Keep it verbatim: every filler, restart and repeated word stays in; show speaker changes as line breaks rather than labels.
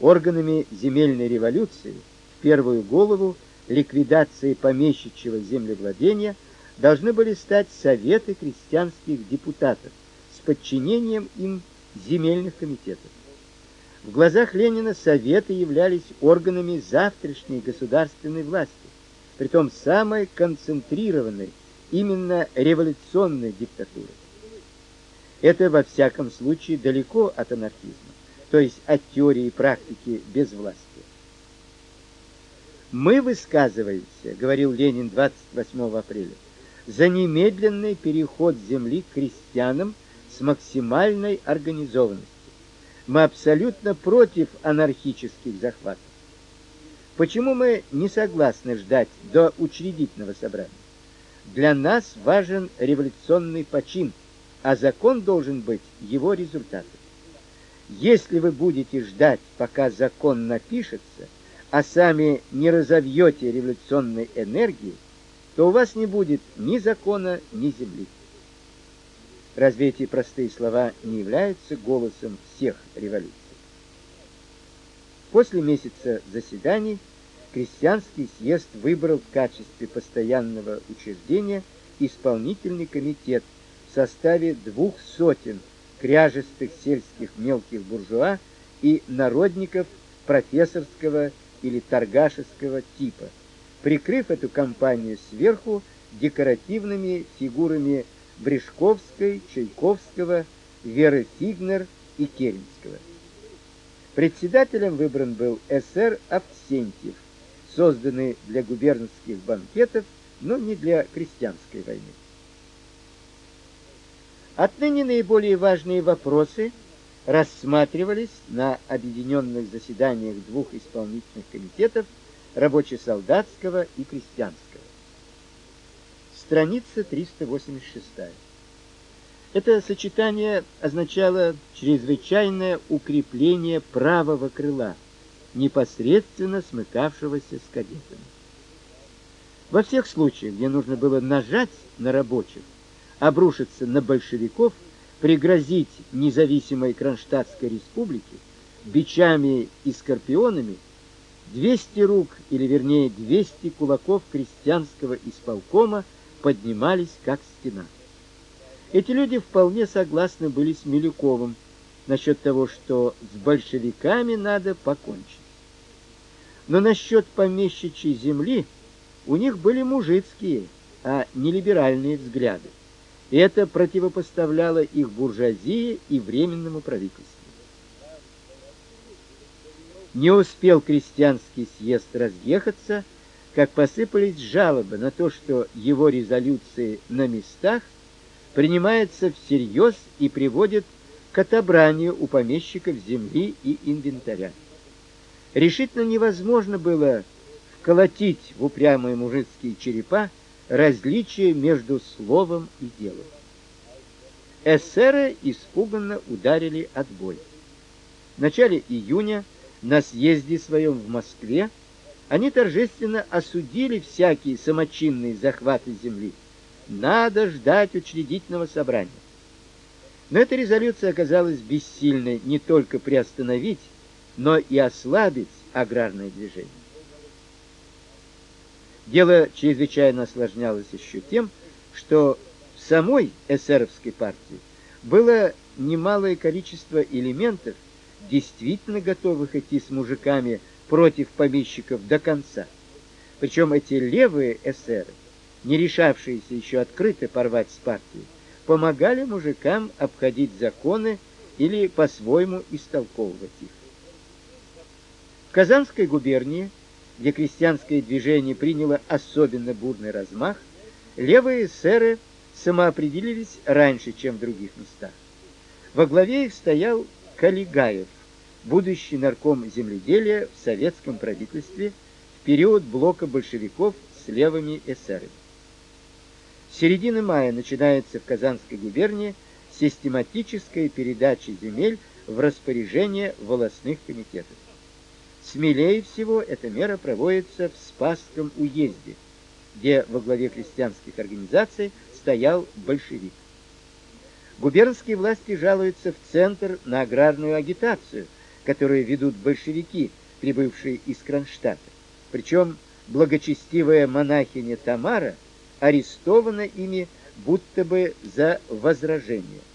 Органами земельной революции, в первую голову ликвидации помещичьего землевладения, должны были стать советы крестьянских депутатов с подчинением им земельных комитетов. В глазах Ленина советы являлись органами завтрашней государственной власти, притом самой концентрированной, именно революционной диктатуры. Это во всяком случае далеко от анархизма, то есть от теории и практики безвластия. Мы высказываемся, говорил Ленин двадцать восьмого апреля, за немедленный переход земли к крестьянам с максимальной организованностью. Мы абсолютно против анархических захватов. Почему мы не согласны ждать до учредительного собрания? Для нас важен революционный почин, а закон должен быть его результатом. Если вы будете ждать, пока закон напишется, а сами не разовьете революционной энергии, то у вас не будет ни закона, ни земли. Разве эти простые слова не являются голосом всех революций? После месяца заседаний крестьянский съезд выбрал в качестве постоянного учреждения исполнительный комитет в составе двух сотен кряжестых сельских мелких буржуа и народников профессорского или торгашеского типа, прикрыв эту компанию сверху декоративными фигурами Брешковской, Чайковского, Веры Фигнер и Керенского. Председателем выбран был эсэр Авксентьев, созданный для губернских банкетов, но не для крестьянской войны. Отныне наиболее важные вопросы рассматривались на объединенных заседаниях двух исполнительных комитетов рабоче-солдатского и крестьянского. Страница триста восемьдесят шесть. Это сочетание означало чрезвычайное укрепление правого крыла, непосредственно смыкавшегося с кадетами. Во всех случаях, где нужно было нажать на рабочих, обрушиться на большевиков, пригрозить независимой Кронштадтской республике бичами и скорпионами, двести рук, или вернее двести кулаков крестьянского исполкома поднимались как стена. Эти люди вполне согласны были с Милюковым насчет того, что с большевиками надо покончить. Но насчет помещичьей земли у них были мужицкие, а не либеральные взгляды. И это противопоставляло их буржуазии и временному правительству. Не успел крестьянский съезд разъехаться, как посыпались жалобы на то, что его резолюции на местах принимаются всерьез и приводят к отобранию у помещиков земли и инвентаря. Решительно невозможно было вколотить в упрямые мужицкие черепа различие между словом и делом. Эсеры испуганно ударили отбой. В начале июня на съезде своем в Москве они торжественно осудили всякие самочинные захваты земли. Надо ждать учредительного собрания. Но эта резолюция оказалась бессильной не только приостановить, но и ослабить аграрное движение. Дело чрезвычайно осложнялось еще тем, что в самой эсеровской партии было немалое количество элементов, действительно готовых идти с мужиками против помещиков до конца. Причем эти левые эсеры, не решавшиеся еще открыто порвать с партией, помогали мужикам обходить законы или по-своему истолковывать их. В Казанской губернии, где крестьянское движение приняло особенно бурный размах, левые эсеры самоопределились раньше, чем в других местах. Во главе их стоял Калигаев, будущий нарком земледелия в советском правительстве в период блока большевиков с левыми эсерами. С середины мая начинается в Казанской губернии систематическая передача земель в распоряжение волостных комитетов. Смелее всего эта мера проводится в Спасском уезде, где во главе крестьянских организаций стоял большевик. Губернские власти жалуются в центр на аграрную агитацию, которые ведут большевики, прибывшие из Кронштадта. Причем благочестивая монахиня Тамара арестована ими будто бы за возражение.